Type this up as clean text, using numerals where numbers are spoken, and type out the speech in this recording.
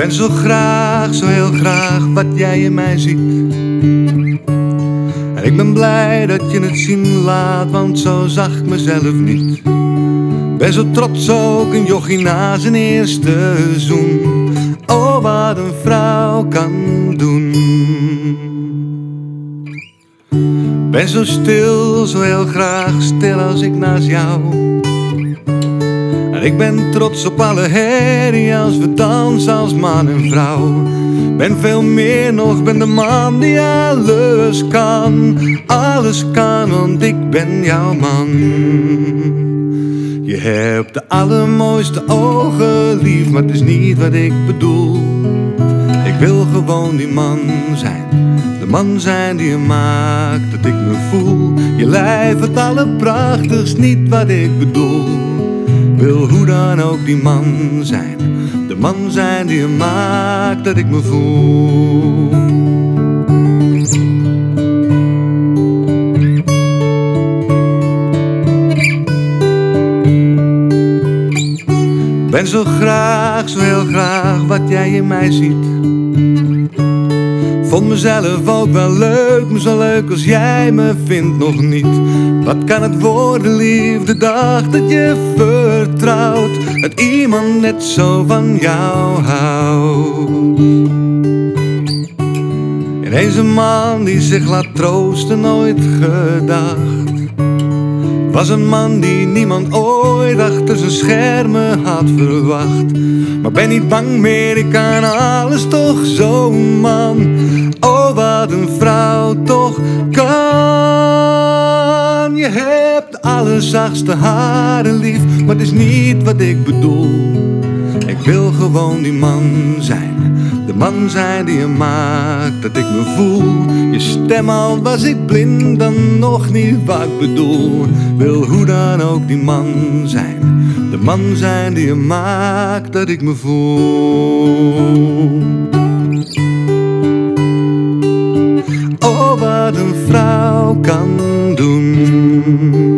Ben zo graag, zo heel graag wat jij in mij ziet. En ik ben blij dat je het zien laat, want zo zag ik mezelf niet. Ben zo trots ook een jochie na zijn eerste zoen. Oh, wat een vrouw kan doen. Ben zo stil, zo heel graag stil als ik naast jou. En ik ben trots op alle herrie als we dansen als man en vrouw. Ben veel meer nog, ben de man die alles kan, want ik ben jouw man. Je hebt de allermooiste ogen, lief, maar het is niet wat ik bedoel. Ik wil gewoon die man zijn, de man zijn die je maakt dat ik me voel. Je lijf het allerprachtigst, niet wat ik bedoel. Wil hoe dan ook die man zijn, de man zijn die je maakt dat ik me voel. Ben zo graag, zo heel graag wat jij in mij ziet. Vond mezelf ook wel leuk, maar zo leuk als jij me vindt nog niet. Wat kan het worden, lief, de dag dat je vertrouwt, dat iemand net zo van jou houdt. Ineens een man die zich laat troosten, nooit gedacht. Was een man die niemand ooit achter zijn schermen had verwacht. Maar ben niet bang meer, ik kan alles, toch zo'n man. Oh, wat een vrouw toch kan. Je hebt de allerzachtste haren, lief, maar het is niet wat ik bedoel. Ik wil gewoon die man zijn, de man zijn die je maakt dat ik me voel. Je stem, al was ik blind, dan nog niet wat ik bedoel. Wil hoe dan ook die man zijn, de man zijn die je maakt dat ik me voel. Oh, wat een vrouw kan doen.